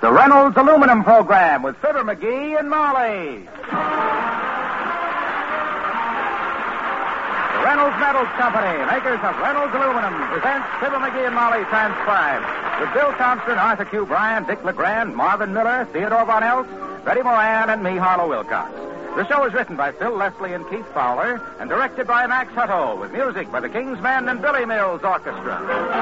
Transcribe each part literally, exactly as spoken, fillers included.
the Reynolds Aluminum Program with Fibber McGee and Molly. The Reynolds Metals Company, makers of Reynolds Aluminum, presents Fibber McGee and Molly transcribed with Bill Thompson, Arthur Q. Bryan, Dick LeGrand, Marvin Miller, Theodore Von Eltz, Betty Moran, and me, Harlow Wilcox. The show is written by Phil Leslie and Keith Fowler and directed by Max Hutto with music by the King's Men and Billy Mills Orchestra.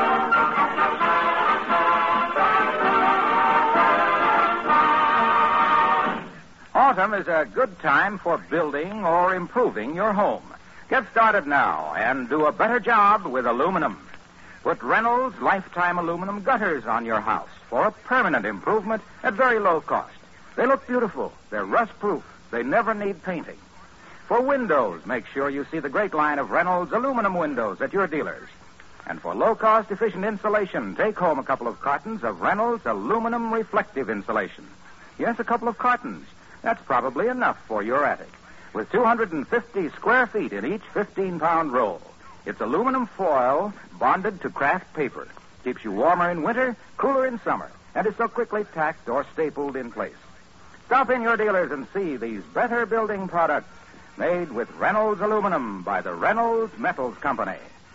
Autumn is a good time for building or improving your home. Get started now and do a better job with aluminum. Put Reynolds Lifetime Aluminum gutters on your house for a permanent improvement at very low cost. They look beautiful. They're rust-proof. They never need painting. For windows, make sure you see the great line of Reynolds aluminum windows at your dealers. And for low-cost, efficient insulation, take home a couple of cartons of Reynolds aluminum reflective insulation. Yes, a couple of cartons. That's probably enough for your attic. With two hundred fifty square feet in each fifteen-pound roll. It's aluminum foil bonded to craft paper. Keeps you warmer in winter, cooler in summer, and is so quickly tacked or stapled in place. Stop in your dealers and see these better building products made with Reynolds Aluminum by the Reynolds Metals Company.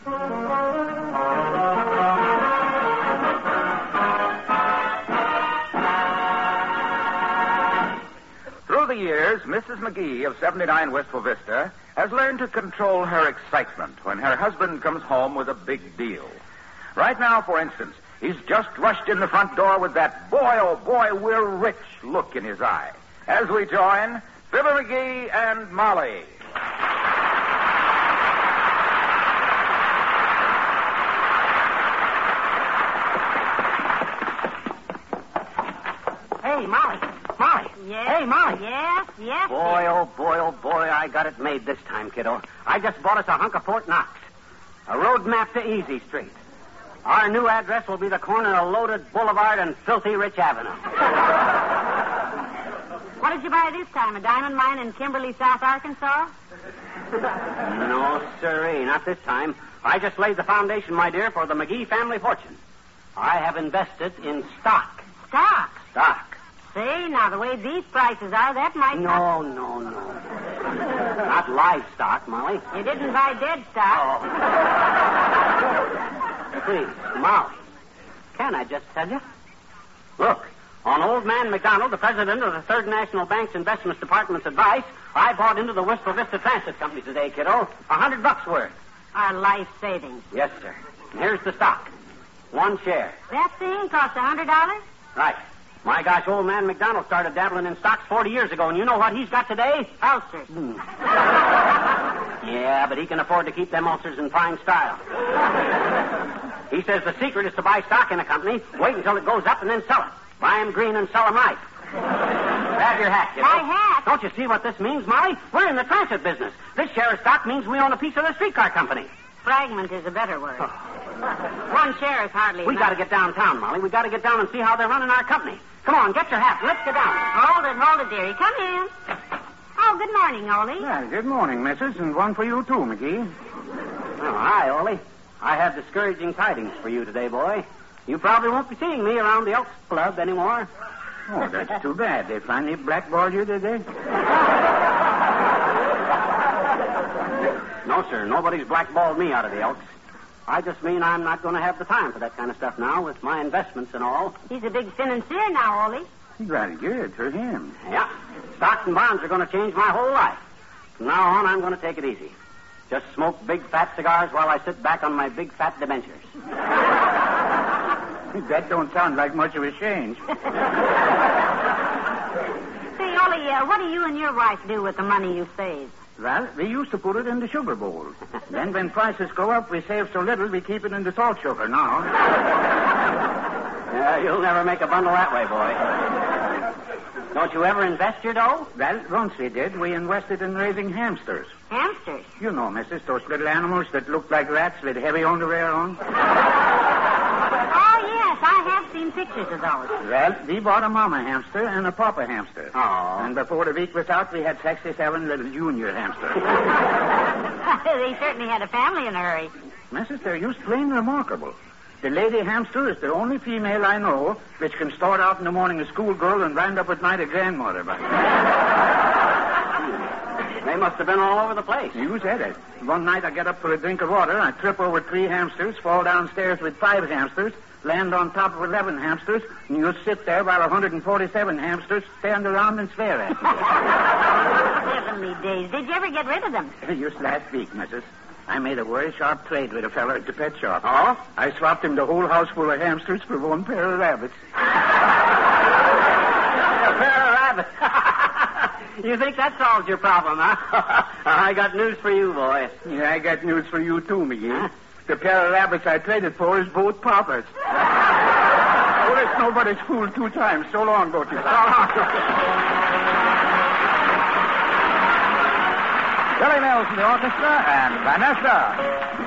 Through the years, Missus McGee of seventy-nine Wistful Vista has learned to control her excitement when her husband comes home with a big deal. Right now, for instance, he's just rushed in the front door with that boy, oh boy, we're rich look in his eye. As we join Fibber McGee and Molly. Hey, Molly. Molly. Yes. Hey, Molly. Yes, yes. Boy, yes. oh boy, oh boy, I got it made this time, kiddo. I just bought us a hunk of Fort Knox. A road map to Easy Street. Our new address will be the corner of Loaded Boulevard and Filthy Rich Avenue. What did you buy this time? A diamond mine in Kimberly, South Arkansas? No, sirree, not this time. I just laid the foundation, my dear, for the McGee family fortune. I have invested in stock. Stock? Stock. Say, now, the way these prices are, that might No, no, no. Not livestock, Molly. You didn't buy dead stock. Oh. Please, Molly, can I just tell you? Look, on old man McDonald, the president of the Third National Bank's Investments Department's advice, I bought into the Wistful Vista Transit Company today, kiddo. A hundred bucks worth. Our life savings. Yes, sir. And here's the stock. One share. That thing cost a hundred dollars? Right. My gosh, old man McDonald started dabbling in stocks forty years ago, and you know what he's got today? Ulcers. Hmm. Yeah, but he can afford to keep them ulcers in fine style. He says the secret is to buy stock in a company, wait until it goes up, and then sell it. Buy 'em green and sell 'em right. Grab your hat, kiddo. My hat? Don't you see what this means, Molly? We're in the transit business. This share of stock means we own a piece of the streetcar company. Fragment is a better word. Oh. One share is hardly We enough. got to get downtown, Molly. We got to get down and see how they're running our company. Come on, get your hat. Let's get down. Hold it, hold it, dearie. Come in. Oh, good morning, Ole. Well, good morning, missus, and one for you, too, McGee. Oh, hi, Ole. I have discouraging tidings for you today, boy. You probably won't be seeing me around the Elks Club anymore. Oh, that's too bad. They finally blackballed you, did they? No, sir. Nobody's blackballed me out of the Elks. I just mean I'm not going to have the time for that kind of stuff now with my investments and all. He's a big financier now, Ole. Very good for him. Yeah. Stocks and bonds are going to change my whole life. From now on, I'm going to take it easy. Just smoke big fat cigars while I sit back on my big fat debentures. That don't sound like much of a change. Say, Ole, uh, what do you and your wife do with the money you save? Well, we used to put it in the sugar bowl. Then when prices go up, we save so little, we keep it in the salt sugar now. Yeah, you'll never make a bundle that way, boy. Don't you ever invest your dough? Well, once we did. We invested in raising hamsters. Hamsters? You know, missus, those little animals that look like rats with heavy underwear on. Oh, yes, I have seen pictures of those. Well, we bought a mama hamster and a papa hamster. Oh. And before the week was out, we had sixty-seven little junior hamsters. They certainly had a family in a hurry. Missus, they're just plain remarkable. The lady hamster is the only female I know which can start out in the morning a schoolgirl and wind up at night a grandmother. But They must have been all over the place. You said it. One night I get up for a drink of water, I trip over three hamsters, fall downstairs with five hamsters, land on top of eleven hamsters, and you sit there while one hundred forty-seven hamsters stand around and stare at you. Heavenly days. Did you ever get rid of them? Just last week, missus. I made a very sharp trade with a fella at the pet shop. Oh? I swapped him the whole house full of hamsters for one pair of rabbits. A pair of rabbits. You think that solves your problem, huh? I got news for you, boy. Yeah, I got news for you, too, McGee. Huh? The pair of rabbits I traded for is both paupers. Well, it's nobody's fooled two times. So long, both of you. So long. Billy Mills in the orchestra and Vanessa.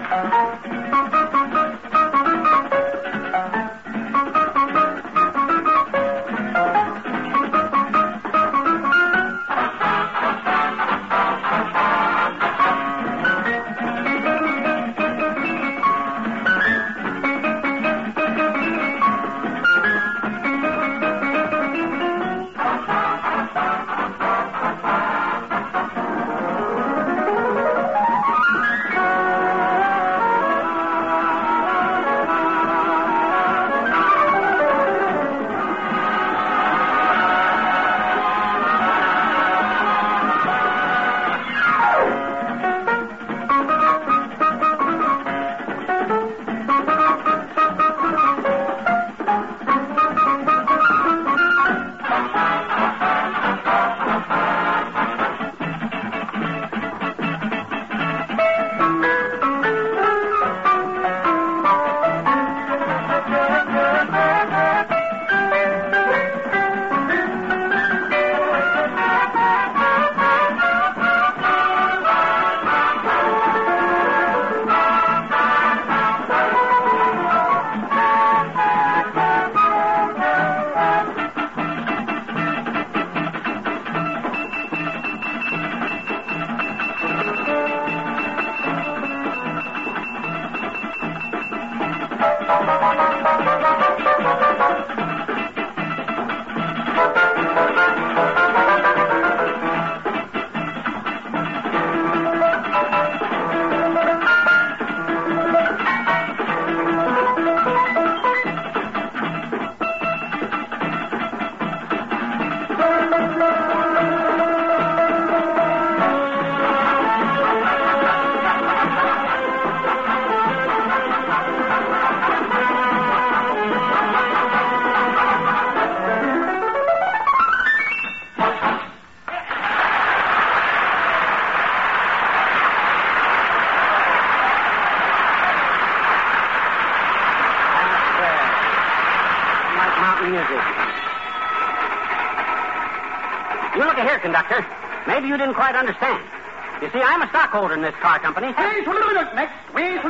You look here, conductor. Maybe you didn't quite understand. You see, I'm a stockholder in this car company. Hey, next. We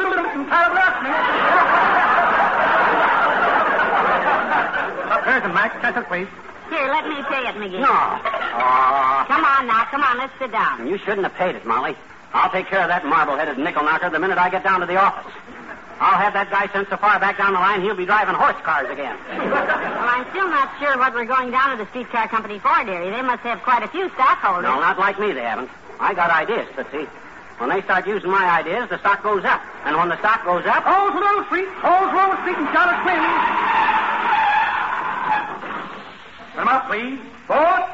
There's a Mac. Settle, please. Here, let me pay it, McGee. No. Oh. Come on now. Come on. Let's sit down. You shouldn't have paid it, Molly. I'll take care of that marble-headed nickel knocker the minute I get down to the office. I'll have that guy sent so far back down the line, he'll be driving horse cars again. Well, I'm still not sure what we're going down to the streetcar company for, dearie. They must have quite a few stockholders. No, not like me, they haven't. I got ideas, but see, when they start using my ideas, the stock goes up. And when the stock goes up... All's Wall Street, All's Wall Street and Charlotte Quinn. Put them up, please. Both.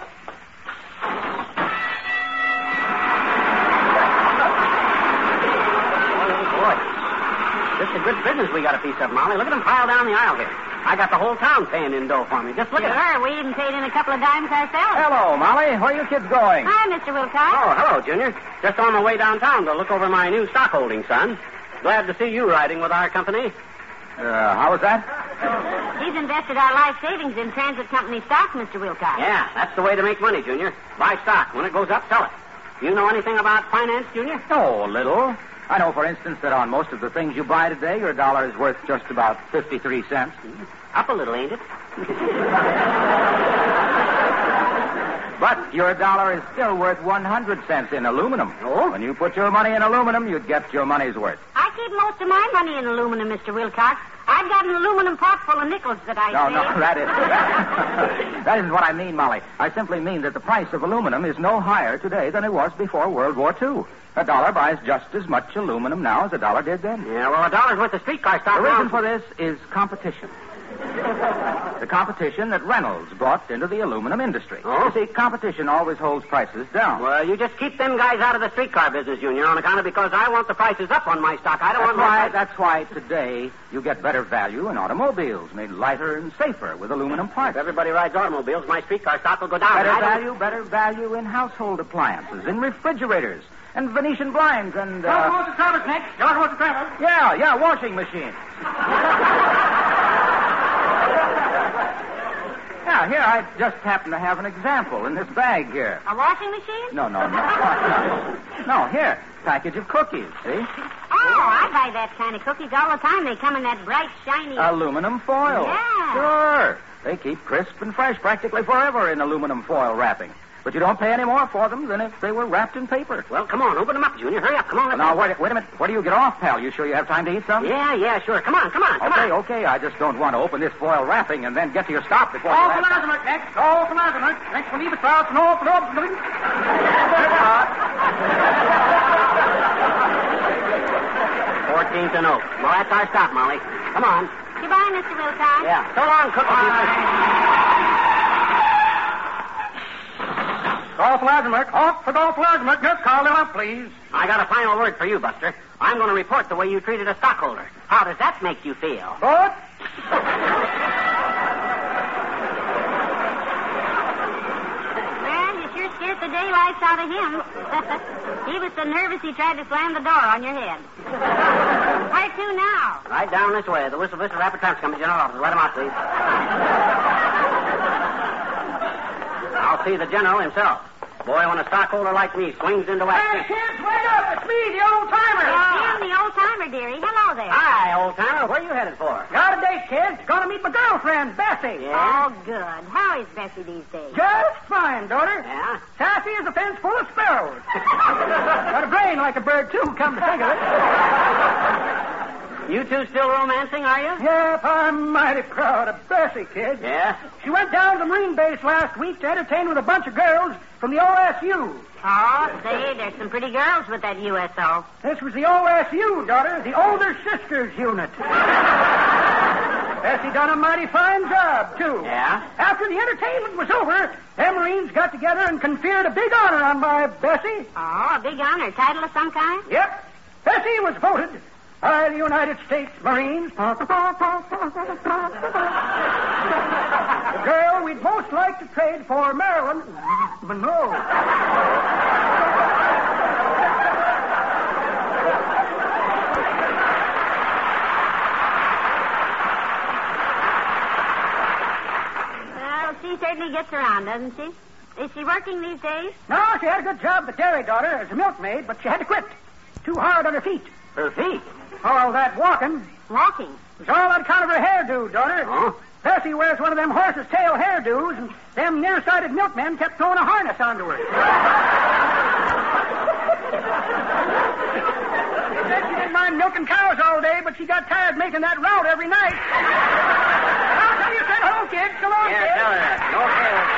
This is a good business we got a piece of, Molly. Look at them pile down the aisle here. I got the whole town paying in dough for me. Just look sure, at it. we even paid in a couple of dimes ourselves. Hello, Molly. Where are you kids going? Hi, Mister Wilcox. Oh, hello, Junior. Just on my way downtown to look over my new stock holding, son. Glad to see you riding with our company. Uh, how was that? He's invested our life savings in transit company stock, Mister Wilcox. Yeah, that's the way to make money, Junior. Buy stock. When it goes up, sell it. You know anything about finance, Junior? Oh, a little. I know, for instance, that on most of the things you buy today, your dollar is worth just about fifty-three cents. Up a little, ain't it? But your dollar is still worth one hundred cents in aluminum. Oh? When you put your money in aluminum, you'd get your money's worth. I keep most of my money in aluminum, Mister Wilcox. I I've got an aluminum pot full of nickels that I No, saved. no, that is... that isn't what I mean, Molly. I simply mean that the price of aluminum is no higher today than it was before World War Two. A dollar buys just as much aluminum now as a dollar did then. Yeah, well, a dollar's worth of streetcar stock. The now. reason for this is competition. The competition that Reynolds brought into the aluminum industry. Oh? You see, competition always holds prices down. Well, you just keep them guys out of the streetcar business, Junior, on account of because I want the prices up on my stock. I don't That's want why, my... that's why today you get better value in automobiles made lighter and safer with aluminum parts. If everybody rides automobiles, my streetcar stock will go down. Better I don't- value, better value in household appliances, in refrigerators, and Venetian blinds, and... Uh... George the Travis next. George the Travis. Yeah, yeah, washing machines. Yeah, here, I just happen to have an example in this bag here. A washing machine? No, no, no. No, no here, package of cookies, see? Oh, I buy that kind of cookies all the time. They come in that bright, shiny... Aluminum foil. Yeah. Sure. They keep crisp and fresh practically forever in aluminum foil wrapping. But you don't pay any more for them than if they were wrapped in paper. Well, come on, open them up, Junior. Hurry up. Come on. Well, now, wait, wait a minute. Where do you get off, pal? You sure you have time to eat some? Yeah, yeah, sure. Come on, come on, come Okay, on. okay. I just don't want to open this foil wrapping and then get to your stop before... All you for have- Lazamak next. All for Lazamak. Next one, leave it out. No, no, no. Fourteenth and Oak. Well, that's our stop, Molly. Come on. Goodbye, Mister Wilcox. Yeah. So long, cookies. Golf Lazamak. Off for Golf Lazamak. Just call him up, please. I got a final word for you, Buster. I'm going to report the way you treated a stockholder. How does that make you feel? Good. Well, you sure scared the daylights out of him. He was so nervous he tried to slam the door on your head. Where to now? Right down this way. The Whistle Vista Rapid Transit Company General Office. Let him out, please. I'll see the general himself. Boy, when a stockholder like me swings into Hey, action... kids, wake up. It's me, the old timer. It's him, the old timer, dearie. Hello there. Hi, old timer. Where are you headed for? Got a date, kids. Gonna meet my girlfriend, Bessie. Yeah? Oh, good. How is Bessie these days? Just fine, daughter. Yeah? Sassy as a fence full of sparrows. Got a brain like a bird, too, come to think of it. You two still romancing, are you? Yep, I'm mighty proud of Bessie, kid. Yeah? She went down to the Marine base last week to entertain with a bunch of girls from the O S U. Oh, say, there's some pretty girls with that U S O. This was the O S U, daughter, the Older Sisters Unit. Bessie done a mighty fine job, too. Yeah? After the entertainment was over, them Marines got together and conferred a big honor on my Bessie. Oh, a big honor. Title of some kind? Yep. Bessie was voted by the United States Marines the girl we'd most like to trade for Marilyn Monroe. Well, she certainly gets around, doesn't she? Is she working these days? No, she had a good job at the dairy, daughter, as a milkmaid, but she had to quit. Too hard on her feet. Her feet? All that walking Walking. was all on account of her hairdo, daughter. Oh? Bessie wears one of them horse's tail hairdos, and them nearsighted milkmen kept throwing a harness onto her. She said she didn't mind milking cows all day, but she got tired making that route every night. I'll tell you, said hello, kid. So long, Yeah, kid. tell her that. Okay.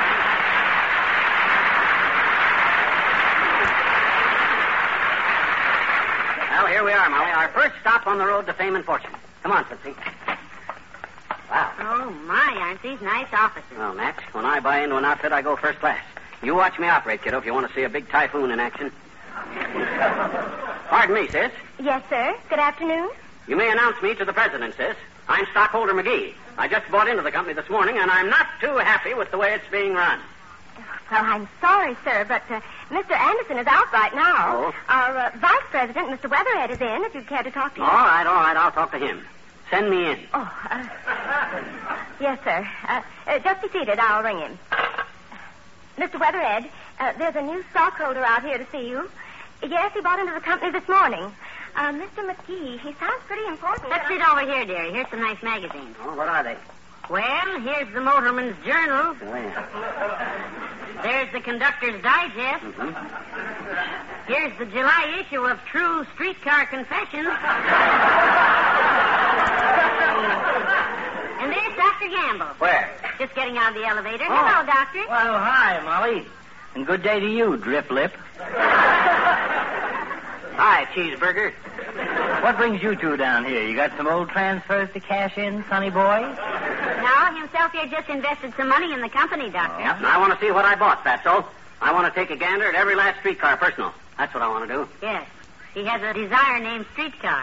Well, here we are, Molly. Our first stop on the road to fame and fortune. Come on, Tootsie. Wow. Oh, my, aren't these nice offices? Well, Natch, when I buy into an outfit, I go first class. You watch me operate, kiddo, if you want to see a big typhoon in action. Pardon me, sis. Yes, sir. Good afternoon. You may announce me to the president, sis. I'm Stockholder McGee. I just bought into the company this morning, and I'm not too happy with the way it's being run. Well, I'm sorry, sir, but uh, Mister Anderson is out right now. Oh? Our uh, vice president, Mister Weatherhead, is in, if you'd care to talk to him. All right, all right, I'll talk to him. Send me in. Oh, uh, yes, sir. Uh, uh, just be seated. I'll ring him. Mister Weatherhead, uh, there's a new stockholder out here to see you. Yes, he bought into the company this morning. Uh, Mister McGee, he sounds pretty important. Let's sit over here, dearie. Here's some nice magazines. Oh, what are they? Well, here's the Motorman's Journal. Oh, yeah. There's the Conductor's Digest. Mm-hmm. Here's the July issue of True Streetcar Confessions. Campbell. Where? Just getting out of the elevator. Oh. Hello, Doctor. Well, hi, Molly. And good day to you, Drip Lip. Hi, Cheeseburger. What brings you two down here? You got some old transfers to cash in, sonny boy? No, himself here just invested some money in the company, Doctor. Yep, and I want to see what I bought, Fatso. I want to take a gander at every last streetcar personal. That's what I want to do. Yes. He has a desire named Streetcar.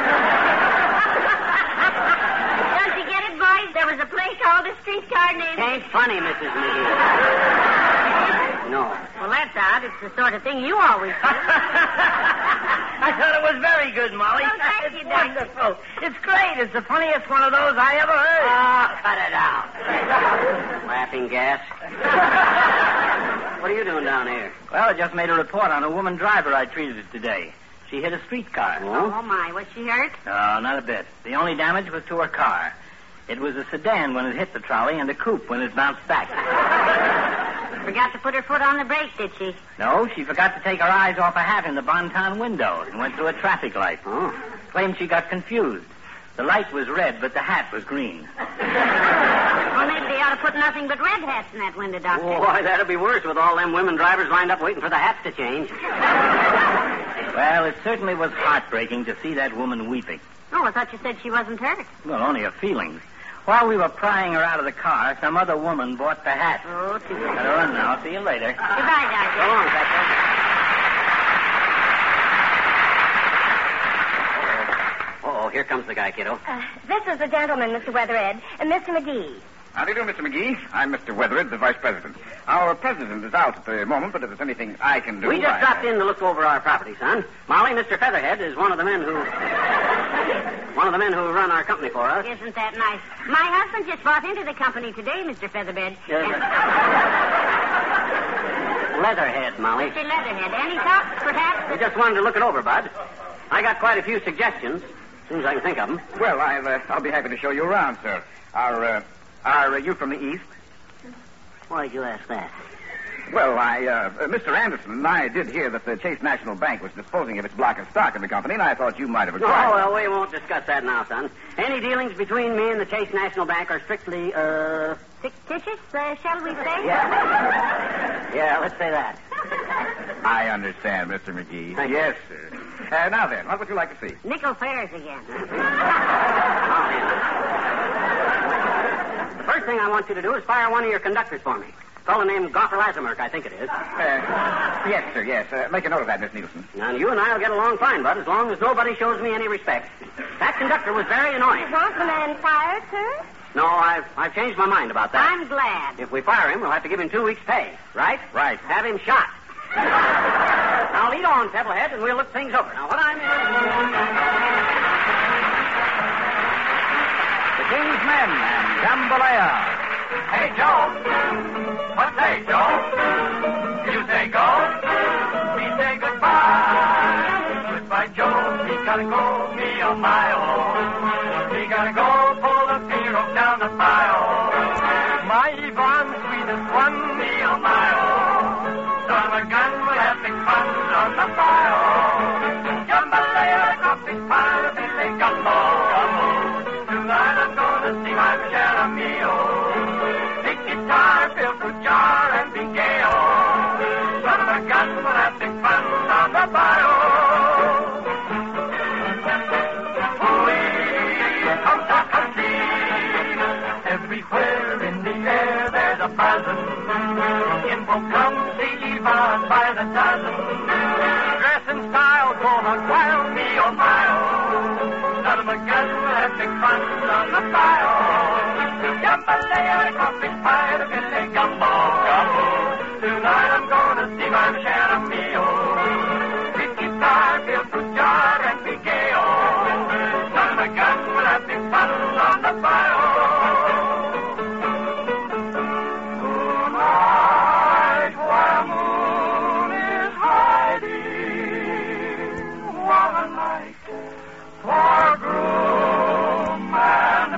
Don't you get it, boys? There was a play called A Streetcar Named... Ain't funny, Missus McGee. No. Well, that's odd. It's the sort of thing you always do. I thought it was very good, Molly. Oh, thank you, It's Doctor. wonderful. It's great. It's the funniest one of those I ever heard. Oh, cut it out. Laughing gas. What are you doing down here? Well, I just made a report on a woman driver I treated today. She hit a streetcar. Oh, my. Was she hurt? No, not a bit. The only damage was to her car. It was a sedan when it hit the trolley and a coupe when it bounced back. Forgot to put her foot on the brake, did she? No, she forgot to take her eyes off a hat in the Bonton window and went through a traffic light. Oh. Claimed she got confused. The light was red, but the hat was green. Well, maybe they ought to put nothing but red hats in that window, Doctor. Boy, that'd be worse with all them women drivers lined up waiting for the hats to change. Well, it certainly was heartbreaking to see that woman weeping. Oh, I thought you said she wasn't hurt. Well, only her feelings. While we were prying her out of the car, some other woman bought the hat. Oh, too bad. Better run now. See you later. Goodbye, Doctor. Go on, Fatso. Oh, here comes the guy, kiddo. Uh, this is the gentleman, Mister Weathered, and Mister McGee. How do you do, Mister McGee? I'm Mister Weathered, the vice president. Our president is out at the moment, but if there's anything I can do... We just I... dropped in to look over our property, son. Molly, Mister Featherhead is one of the men who... one of the men who run our company for us. Isn't that nice? My husband just bought into the company today, Mister Featherbed. Yes, and... Leatherhead, Molly. Mister Leatherhead. Any thoughts, perhaps? We just wanted to look it over, Bud. I got quite a few suggestions, as soon as I can think of them. Well, I'll, uh, I'll be happy to show you around, sir. Are, uh, are uh, you from the East? Why'd you ask that? Well, I, uh, Mister Anderson and I did hear that the Chase National Bank was disposing of its block of stock in the company, and I thought you might have Oh, acquired. well, we won't discuss that now, son. Any dealings between me and the Chase National Bank are strictly, uh... Fictitious, uh, shall we say? Yeah. Yeah, let's say that. I understand, Mister McGee. Thank you. Yes, sir. Uh, now then, what would you like to see? Nickel fares again. The first thing I want you to do is fire one of your conductors for me. A fellow named Goffer Lazamerk, I think it is. Uh, yes, sir, yes. Uh, make a note of that, Miss Nielsen. And you and I will get along fine, Bud, as long as nobody shows me any respect. That conductor was very annoying. You want the man fired, sir? No, I've, I've changed my mind about that. I'm glad. If we fire him, we'll have to give him two weeks' pay, right? Right. Have him shot. Now, lead on, Pebblehead, and we'll look things over. Now, what I'm... The King's Men and Jambalaya. Hey, Joe. What say, Joe? You say go. We say goodbye. Goodbye, Joe. We gotta go, me on my own. We gotta go pull the pirogue down the bayou. My Yvonne, sweetest one, me on my own. Son of a gun, we'll have big fun on the bayou. Jambalaya, coffee pie, Billy Gumbo. Tonight I'm gonna see my share of meal. Big guitar, fill the jar, and be gay. Son of a gun, we'll have big fun on the bayou. Ooh-wee, come talk, come see. Everywhere in the air there's a buzzing. Info come see Yvonne by the dozen. Dress and style, go hog wild, me oh my oh. Son of a gun, we'll have big fun on the bayou. Jambalaya, coffee pie, the Billy Gumbo, gumbo. Tonight I'm gonna see my share of meal. Big guitar, fill the jar, and be gay oh. Son of a gun, we'll have big fun on the bayou. Tonight, while moon is hiding, woman like for groom and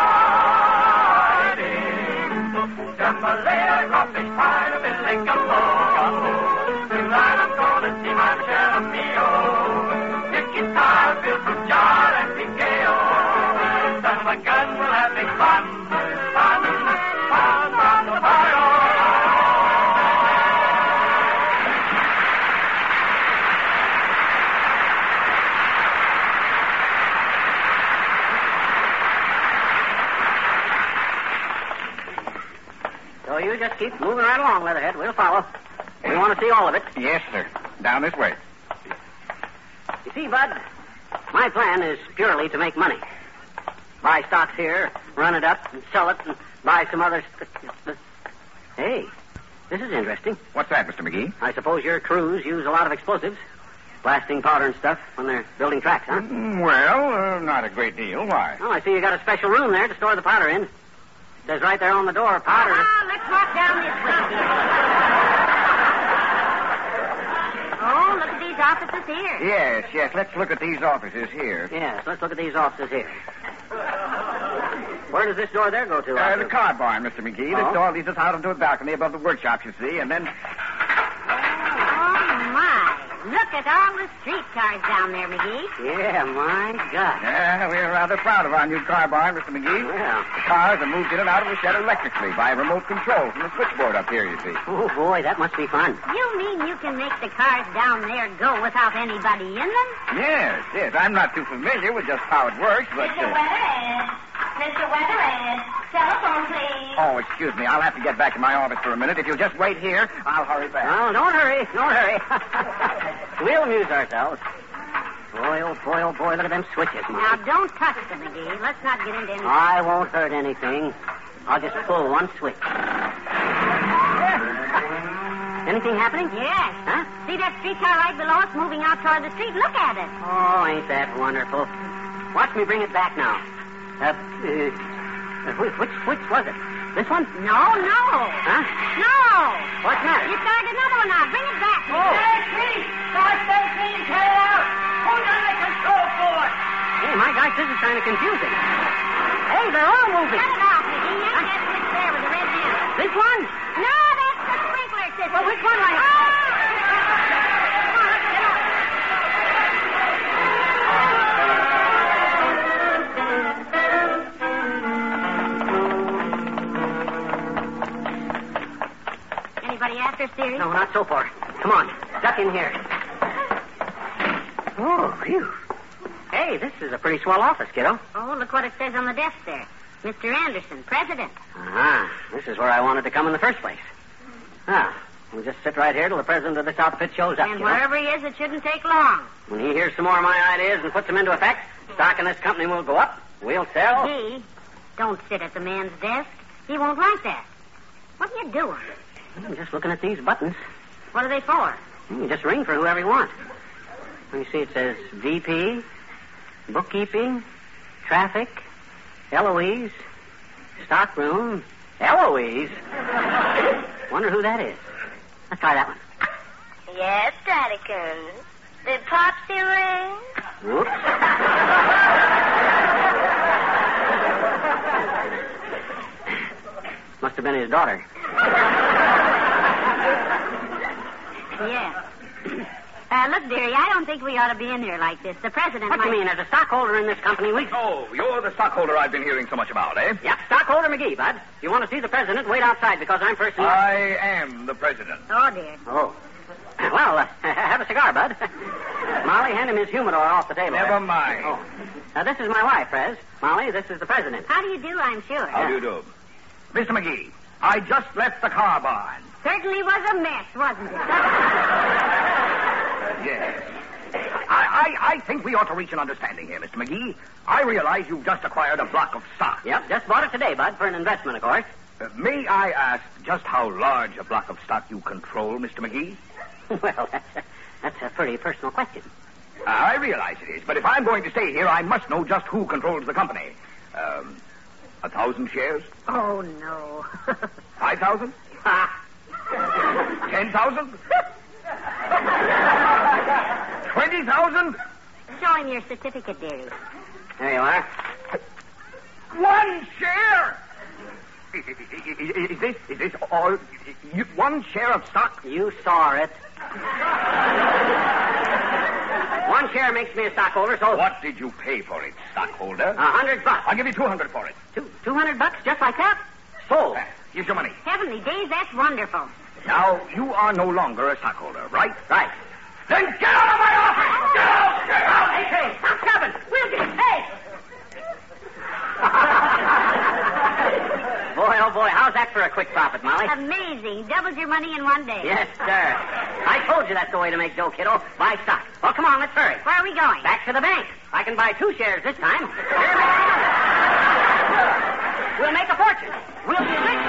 briding. Jambalaya, crawfish pie, the Billy Gumbo, gumbo. Tonight I'm gonna see my share of meal. Big guitar, fill the jar, and be gay oh. Son of a gun, we'll have big you just keep moving right along, Leatherhead. We'll follow. We want to see all of it. Yes, sir. Down this way. You see, Bud, my plan is purely to make money. Buy stocks here, run it up, and sell it, and buy some other... St- hey, this is interesting. What's that, Mister McGee? I suppose your crews use a lot of explosives, blasting powder and stuff, when they're building tracks, huh? Mm, well, uh, not a great deal. Why? Oh, I see you got a special room there to store the powder in. It says right there on the door, powder... Ah, let's walk down this way. Oh, look at these offices here. Yes, yes. Let's look at these offices here. Yes, let's look at these offices here. Where does this door there go to? Uh, the car barn, Mister McGee. Oh? This door leads us out into a balcony above the workshop, you see, and then... Oh, my. Look at all the streetcars down there, McGee. Yeah, my God. Yeah, we're rather proud of our new car barn, Mister McGee. Well. The cars are moved in and out of the shed electrically by remote control from the switchboard up here, you see. Oh, boy, that must be fun. You mean you can make the cars down there go without anybody in them? Yes, yes. I'm not too familiar with just how it works, but... Mister Uh... Weatherhead. Mister Weatherhead. Telephone, please. Oh, excuse me. I'll have to get back to my office for a minute. If you'll just wait here, I'll hurry back. Oh, don't hurry. Don't hurry. We'll amuse ourselves. Boy, oh, boy, oh, boy, look at them switches, Mom. Now, don't touch them, McGee. Let's not get into anything. I won't hurt anything. I'll just pull one switch. Anything happening? Yes. Huh? See that streetcar right below us moving out toward the street? Look at it. Oh, ain't that wonderful. Watch me bring it back now. Uh, uh, which, which, which was it? This one? No, no. Huh? No. What's the matter? You started another one out. Bring it back. Oh. thirteen. Start thirteen. Tear it out. Hold on the control board. Hey, my gosh, this is kind of confusing. Hey, they're all moving. Shut it off, McGee. Yank that switch there with the red handle. This one? No, that's the sprinkler system. Well, which one, like? Oh! Come on, let's get up. Anybody after, Siri? No, not so far. Come on, duck in here. Oh, phew. Hey, this is a pretty swell office, kiddo. Oh, look what it says on the desk there. Mister Anderson, President. Ah, this is where I wanted to come in the first place. Ah, we'll just sit right here till the president of this outfit shows up. And you know? wherever he is, it shouldn't take long. When he hears some more of my ideas and puts them into effect, stock in this company will go up. We'll sell. He, don't sit at the man's desk. He won't like that. What are you doing? I'm just looking at these buttons. What are they for? You just ring for whoever you want. Let me see, it says V P, bookkeeping, traffic, Eloise, stockroom, Eloise? Wonder who that is. Let's try that one. Yes, Daddy-kun. Did Popsy ring? Oops. Must have been his daughter. Yes. Uh, look, dearie, I don't think we ought to be in here like this. The president What might... do you mean? As a stockholder in this company, we... Oh, you're the stockholder I've been hearing so much about, eh? Yep, stockholder McGee, Bud. If you want to see the president, wait outside because I'm first in line. I am the president. Oh, dear. Oh. Well, uh, have a cigar, Bud. Molly, hand him his humidor off the table. Never there. mind. Oh. Now, this is my wife, Prez. Molly, this is the president. How do you do, I'm sure? How do you do? Mister McGee, I just left the car barn. Certainly was a mess, wasn't it? Yes. I, I, I think we ought to reach an understanding here, Mister McGee. I realize you've just acquired a block of stock. Yep, just bought it today, Bud, for an investment, of course. Uh, may I ask just how large a block of stock you control, Mister McGee? Well, that's a, that's a pretty personal question. Uh, I realize it is, but if I'm going to stay here, I must know just who controls the company. Um, a thousand shares? Oh, no. Five thousand? Ten thousand? Twenty thousand? Show him your certificate, dearie. There you are. One share? Is, is this is this all? You, one share of stock? You saw it. One share makes me a stockholder, so... What did you pay for it, stockholder? A hundred bucks. I'll give you two hundred for it. Two, two hundred bucks, just like that? Sold. Uh, here's your money. Heavenly days, that's wonderful. Now, you are no longer a stockholder, right? Right. Then get out of my office! Get out! Get out! Hey, hey, stop shoving. We'll get... Hey! Boy, oh, boy, how's that that for a quick profit, Molly. Amazing. Doubled your money in one day. Yes, sir. I told you that's the way to make dough, kiddo. Buy stock. Well, come on, let's hurry. Where are we going? Back to the bank. I can buy two shares this time. We'll make a fortune. We'll be rich.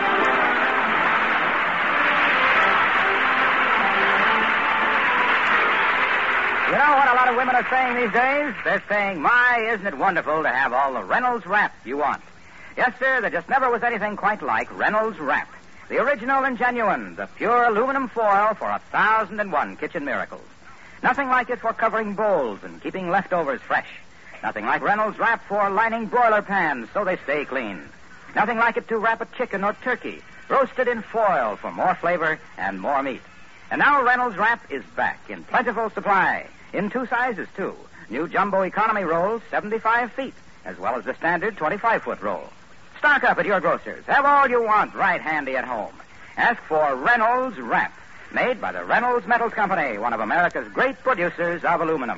You know what a lot of women are saying these days? They're saying, my, isn't it wonderful to have all the Reynolds wrap you want. Yes, sir, there just never was anything quite like Reynolds wrap. The original and genuine, the pure aluminum foil for a thousand and one kitchen miracles. Nothing like it for covering bowls and keeping leftovers fresh. Nothing like Reynolds wrap for lining broiler pans so they stay clean. Nothing like it to wrap a chicken or turkey, roasted in foil for more flavor and more meat. And now Reynolds wrap is back in plentiful supply, in two sizes, too. New jumbo economy rolls, seventy-five feet, as well as the standard twenty-five foot roll. Stock up at your grocer's. Have all you want right handy at home. Ask for Reynolds wrap, made by the Reynolds Metals Company, one of America's great producers of aluminum.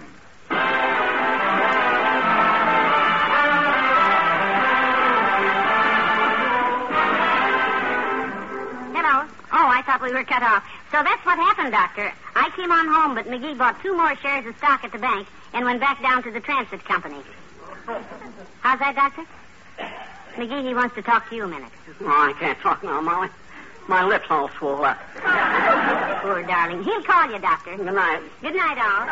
Hello. Oh, I thought we were cut off. So that's what happened, Doctor. I came on home, but McGee bought two more shares of stock at the bank and went back down to the transit company. How's that, Doctor? McGee, he wants to talk to you a minute. Oh, I can't talk now, Molly. My lips all swole up. Poor darling. He'll call you, Doctor. Good night. Good night, all.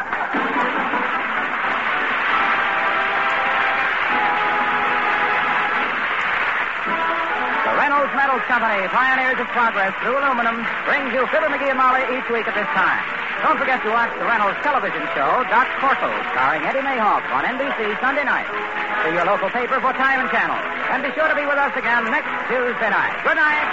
The Reynolds Metals Company, pioneers of progress through aluminum, brings you Fibber, McGee, and Molly each week at this time. Don't forget to watch the Reynolds television show, Doc Corkle, starring Eddie Mayhoff on N B C Sunday night. See your local paper for time and channel. And be sure to be with us again next Tuesday night. Good night.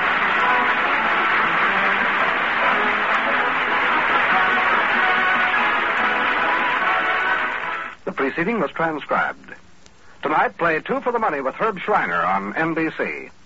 The preceding was transcribed. Tonight, play Two for the Money with Herb Schreiner on N B C.